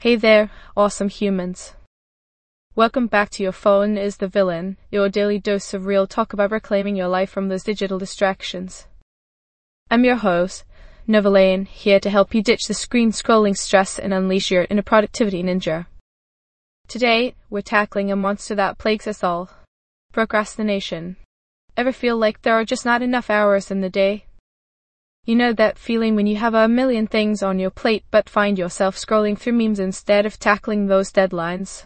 Hey there, awesome humans. Welcome back to Your Phone is the Villain, your daily dose of real talk about reclaiming your life from those digital distractions. I'm your host, Nova Lane, here to help you ditch the screen scrolling stress and unleash your inner productivity ninja. Today, we're tackling a monster that plagues us all: procrastination. Ever feel like there are just not enough hours in the day? You know that feeling when you have a million things on your plate but find yourself scrolling through memes instead of tackling those deadlines?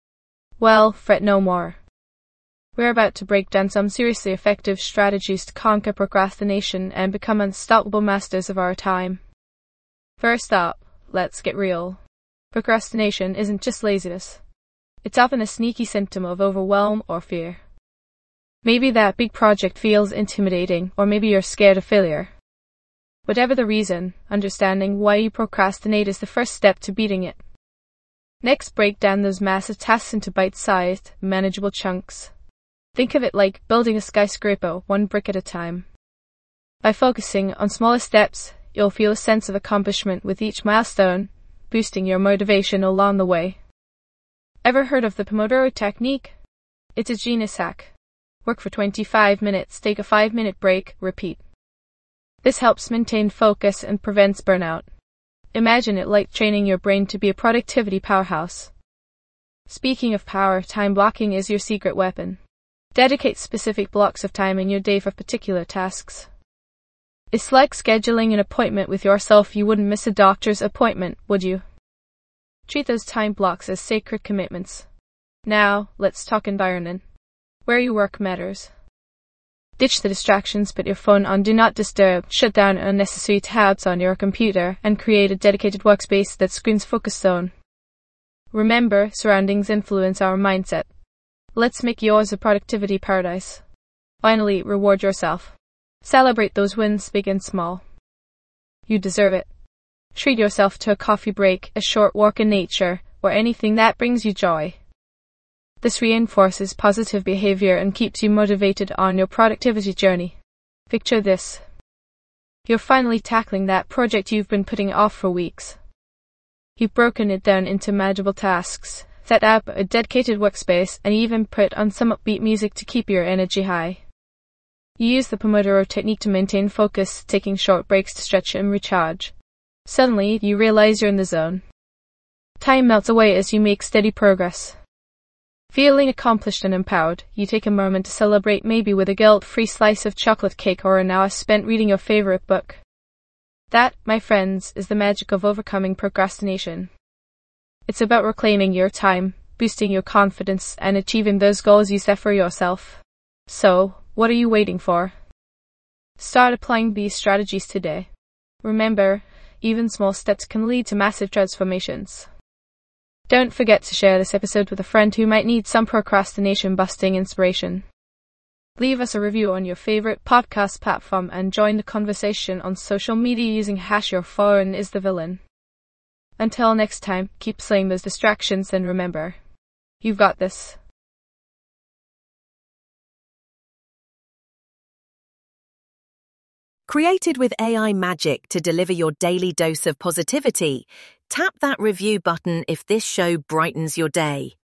Well, fret no more. We're about to break down some seriously effective strategies to conquer procrastination and become unstoppable masters of our time. First up, let's get real. Procrastination isn't just laziness. It's often a sneaky symptom of overwhelm or fear. Maybe that big project feels intimidating, or maybe you're scared of failure. Whatever the reason, understanding why you procrastinate is the first step to beating it. Next, break down those massive tasks into bite-sized, manageable chunks. Think of it like building a skyscraper one brick at a time. By focusing on smaller steps, you'll feel a sense of accomplishment with each milestone, boosting your motivation along the way. Ever heard of the Pomodoro technique? It's a genius hack. Work for 25 minutes, take a 5-minute break, repeat. This helps maintain focus and prevents burnout. Imagine it like training your brain to be a productivity powerhouse. Speaking of power, time blocking is your secret weapon. Dedicate specific blocks of time in your day for particular tasks. It's like scheduling an appointment with yourself. You wouldn't miss a doctor's appointment, would you? Treat those time blocks as sacred commitments. Now, let's talk environment. Where you work matters. Ditch the distractions, put your phone on Do Not Disturb, shut down unnecessary tabs on your computer, and create a dedicated workspace that screens focus zone. Remember, surroundings influence our mindset. Let's make yours a productivity paradise. Finally, reward yourself. Celebrate those wins, big and small. You deserve it. Treat yourself to a coffee break, a short walk in nature, or anything that brings you joy. This reinforces positive behavior and keeps you motivated on your productivity journey. Picture this. You're finally tackling that project you've been putting off for weeks. You've broken it down into manageable tasks, set up a dedicated workspace, and even put on some upbeat music to keep your energy high. You use the Pomodoro technique to maintain focus, taking short breaks to stretch and recharge. Suddenly, you realize you're in the zone. Time melts away as you make steady progress. Feeling accomplished and empowered, you take a moment to celebrate, maybe with a guilt-free slice of chocolate cake or an hour spent reading your favorite book. That, my friends, is the magic of overcoming procrastination. It's about reclaiming your time, boosting your confidence, and achieving those goals you set for yourself. So, what are you waiting for? Start applying these strategies today. Remember, even small steps can lead to massive transformations. Don't forget to share this episode with a friend who might need some procrastination-busting inspiration. Leave us a review on your favorite podcast platform and join the conversation on social media using #YourPhoneIsTheVillain. Until next time, keep slaying those distractions and remember, you've got this. Created with AI magic to deliver your daily dose of positivity, tap that review button if this show brightens your day.